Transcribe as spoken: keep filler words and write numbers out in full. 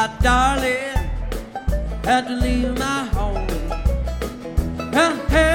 my darling had to leave my home. And hey,